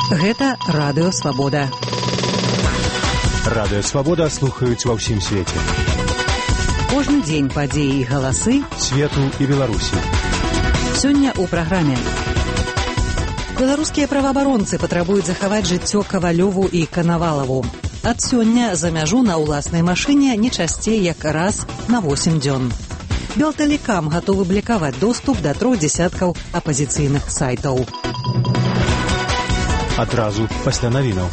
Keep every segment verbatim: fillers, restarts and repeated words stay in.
Гэта Радыё Свабода. Радыё Свабода слухаюць ва ўсім свеце. Кожны дзень падзеі і галасы свету і Беларусі. Сёння ў праграме. Беларускія праваабаронцы патрабуюць захаваць жыццё Кавалёву і Канавалаву. Ад сёння за мяжу на ўласнай машыне не часцей як раз на восем дзён. Белтэлекам гатовы блакаваць доступ да трох дзесяткаў апазіцыйных сайтаў. Адразу пасля навінаў.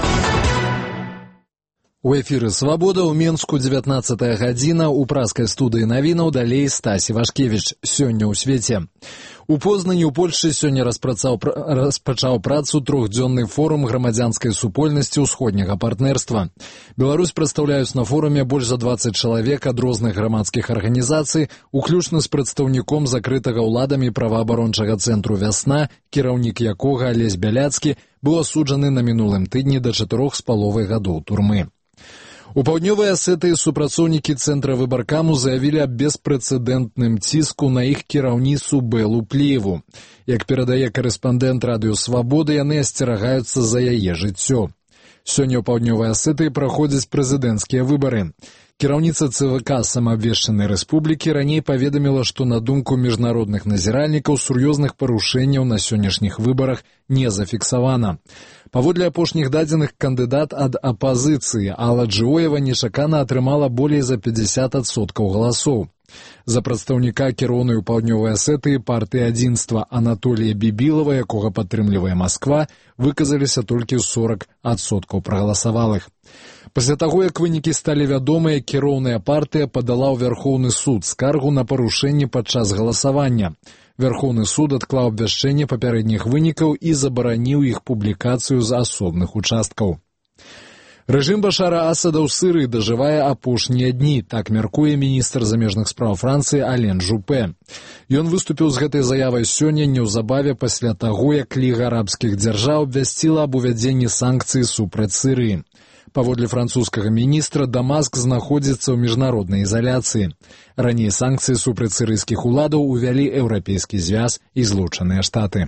У эфіры «Свабода» ў Менску дзевятнаццатая гадзіна, у праскай студыі навінаў далей Стась Івашкевіч. Сёння ў свеце. У Познані ў Польшчы сёння распрацаў, распачаў працу трохдзённы форум грамадзянскай супольнасці ўсходняга партнерства. Беларусь прадстаўляюць на форуме больш за дваццаць чалавек ад розных грамадскіх арганізацый, уключна з прадстаўніком закрытага ўладамі праваабарончага цэнтру «Вясна», кіраўнік якога Алесь Бяляцкі быў асуджаны на мінулым тыдні да чатырох з паловай гадоў турмы. У паўднёвай Асетыі супрацоўнікі цэнтра выбаркаму заявілі аб беспрэцэдэнтным ціску на іх кіраўніцу Бэлу Пліеву. Як перадае карэспандэнт Радыё Свабоды, яны асцерагаюцца за яе жыццё. Сёння ў паўднёвай Асетыі праходзяць прэзідэнцкія выбары. Кіраўніца ЦВК самаабвешчанай рэспублікі раней паведаміла, што на думку міжнародных назіральнікаў сур'ёзных парушэнняў на сённяшніх выбарах не зафіксавана. Паводле апошніх дадзеных, кандыдат ад апазіцыі Алла Джыоева нечакана атрымала болей за пятьдесят адсоткаў галасоў. За прадстаўніка кіроўнай у паўднёвай Асетыі партыі адзінства Анатолія Бібілава, якога падтрымлівае Масква, выказаліся толькі сорок адсоткаў прагаласавалых. Пасля таго, як вынікі сталі вядомыя, кіроўная партыя падала ў Вярхоўны суд скаргу на парушэнні падчас галасавання. Вярхоўны суд адклаў абвяшчэнне папярэдніх вынікаў і забараніў іх публікацыю з асобных участкаў. Рэжым Башара Асада ў Сырыі дажывае апошнія дні, так мяркуе міністр замежных спраў Францыі Ален Жупе. Ён выступіў з гэтай заявай сёння неўзабаве пасля таго, як Ліга арабскіх дзяржаў абвясціла аб увядзенні санкцый супраць Сырыі. Паводле французскага міністра, Дамаск знаходзіцца ў міжнароднай ізаляцыі. Раней санкцыі супраць сірыйскіх уладаў увялі Еўрапейскі звяз і Злучаныя Штаты.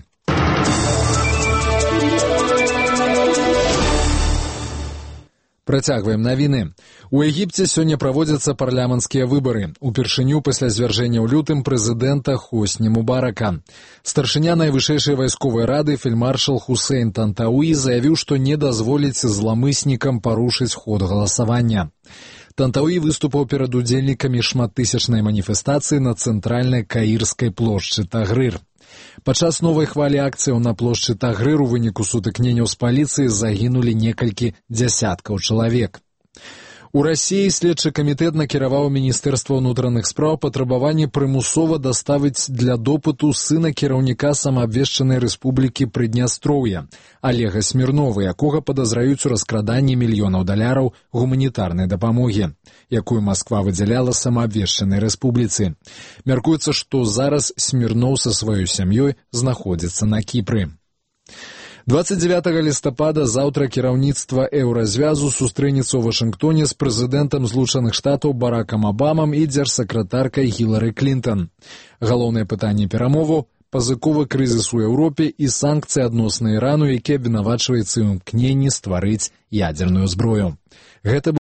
Працягваем навіны. У Егіпце сёння праводзяцца парламенцкія выбары. Упершыню пасля звяржэння ў лютым прэзідэнта Хосні Мубарака. Старшыня найвышэйшай вайсковай рады фельдмаршал Хусейн Тантауі заявіў, што не дазволіць зламыснікам парушыць ход галасавання. Тантауі выступаў перад удзельнікамі шматтысячнай маніфестацыі на цэнтральнай каірскай плошчы Тагрыр. Падчас новай хвалі акцыяў на плошчы Тагрыр у выніку сутыкненняў з паліцыяй загінулі некалькі дзясяткаў чалавек. У Расіі следчы камітэт накіраваў Міністэрства ўнутраных спраў патрабаванне прымусова даставіць для допыту сына кіраўніка самаабвешчанай рэспублікі Прыднястроўя Олега Смірнова, якога падазраюць у раскраданні мільёнаў даляраў гуманітарнай дапамогі, якую Масква выдзяляла самаабвешчанай рэспубліцы. Мяркуецца, што зараз Смірноў са сваёй сям'ёй знаходзіцца на Кіпры. дваццаць дзявятага лістапада заўтра кіраўніцтва Еўразвязу сустрэнецца ў Вашынгтоне з прэзідэнтам Злучаных Штатаў Баракам Абамам і дзяржсакратаркай Гілары Клінтон. Галоўнае пытанне перамоваў – пазыковы крызіс у Еўропе і санкцыі адносна Ірану, які абвінавачваецца ў імкненні стварыць ядзерную зброю. Гэта